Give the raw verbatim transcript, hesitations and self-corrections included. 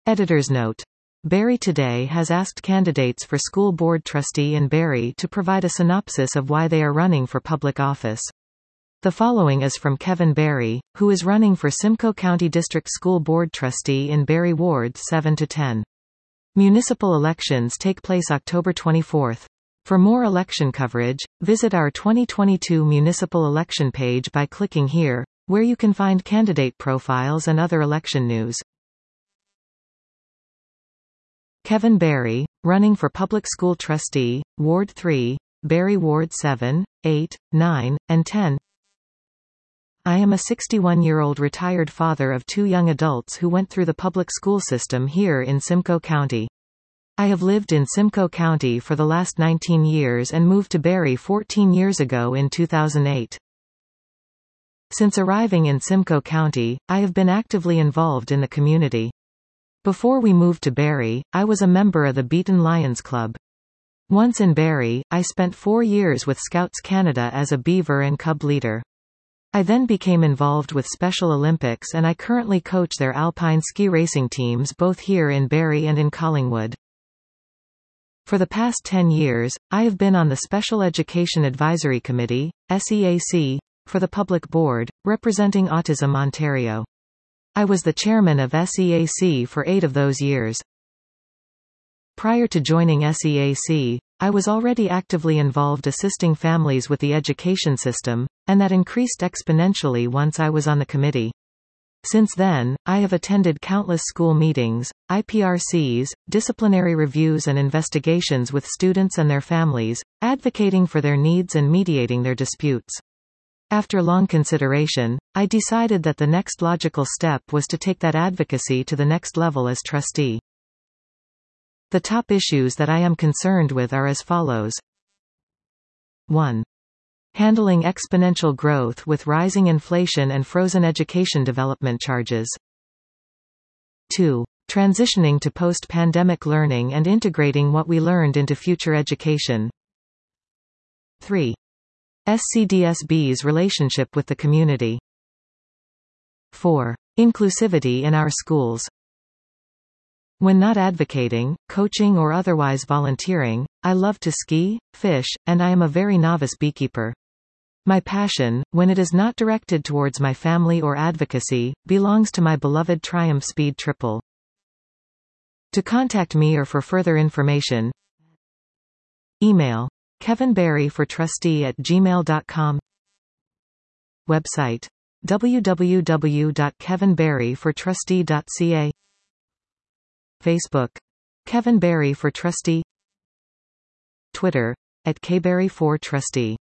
Editor's note. Barry Today has asked candidates for school board trustee in Barry to provide a synopsis of why they are running for public office. The following is from Kevin Barry, who is running for Simcoe County District School Board trustee in Barry Wards seven to ten. Municipal elections take place October twenty-fourth. For more election coverage, visit our twenty twenty-two municipal election page by clicking here, where you can find candidate profiles and other election news. Kevin Barry, running for Public School Trustee, Ward three, Barry Ward seven, eight, nine, and ten. I am a sixty-one-year-old retired father of two young adults who went through the public school system here in Simcoe County. I have lived in Simcoe County for the last nineteen years and moved to Barry fourteen years ago in two thousand eight. Since arriving in Simcoe County, I have been actively involved in the community. Before we moved to Barry, I was a member of the Beaton Lions Club. Once in Barry, I spent four years with Scouts Canada as a Beaver and Cub leader. I then became involved with Special Olympics and I currently coach their alpine ski racing teams both here in Barry and in Collingwood. For the past ten years, I have been on the Special Education Advisory Committee, S E A C, for the Public Board, representing Autism Ontario. I was the chairman of S E A C for eight of those years. Prior to joining S E A C, I was already actively involved assisting families with the education system, and that increased exponentially once I was on the committee. Since then, I have attended countless school meetings, I P R Cs, disciplinary reviews and investigations with students and their families, advocating for their needs and mediating their disputes. After long consideration, I decided that the next logical step was to take that advocacy to the next level as trustee. The top issues that I am concerned with are as follows. one. Handling exponential growth with rising inflation and frozen education development charges. two. Transitioning to post-pandemic learning and integrating what we learned into future education. three. S C D S B's relationship with the community. four. Inclusivity in our schools. When not advocating, coaching or otherwise volunteering, I love to ski, fish, and I am a very novice beekeeper. My passion, when it is not directed towards my family or advocacy, belongs to my beloved Triumph Speed Triple. To contact me or for further information, email Kevin Barry for trustee at gmail dot com. Website w w w dot kevin barry for trustee dot c a. Facebook Kevin Barry for trustee. Twitter at K Barry for trustee.